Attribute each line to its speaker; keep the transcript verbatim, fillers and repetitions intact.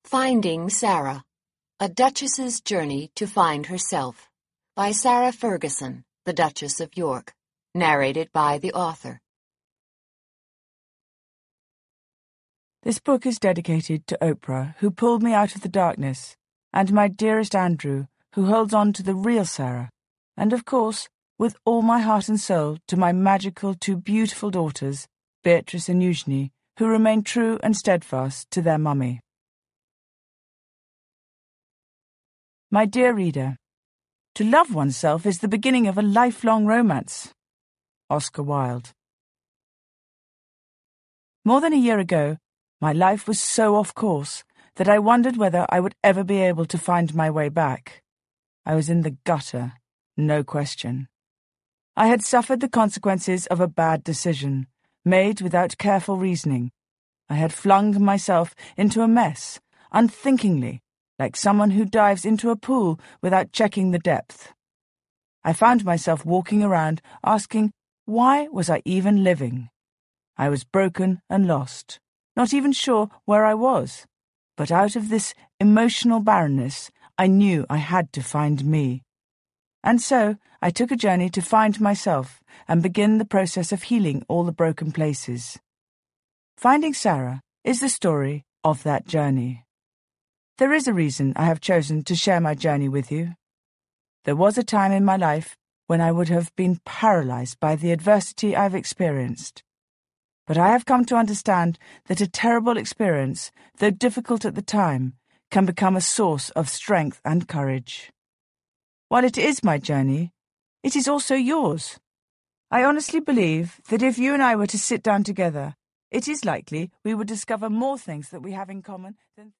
Speaker 1: Finding Sarah, A Duchess's Journey to Find Herself, by Sarah Ferguson, the Duchess of York, narrated by the author.
Speaker 2: This book is dedicated to Oprah, who pulled me out of the darkness, and my dearest Andrew, who holds on to the real Sarah, and of course, with all my heart and soul, to my magical two beautiful daughters, Beatrice and Eugenie, who remain true and steadfast to their mummy. My dear reader, to love oneself is the beginning of a lifelong romance. Oscar Wilde. More than a year ago, my life was so off course that I wondered whether I would ever be able to find my way back. I was in the gutter, no question. I had suffered the consequences of a bad decision, made without careful reasoning. I had flung myself into a mess, unthinkingly, like someone who dives into a pool without checking the depth. I found myself walking around asking, why was I even living? I was broken and lost, not even sure where I was. But out of this emotional barrenness, I knew I had to find me. And so I took a journey to find myself and begin the process of healing all the broken places. Finding Sarah is the story of that journey. There is a reason I have chosen to share my journey with you. There was a time in my life when I would have been paralyzed by the adversity I've experienced. But I have come to understand that a terrible experience, though difficult at the time, can become a source of strength and courage. While it is my journey, it is also yours. I honestly believe that if you and I were to sit down together, it is likely we would discover more things that we have in common than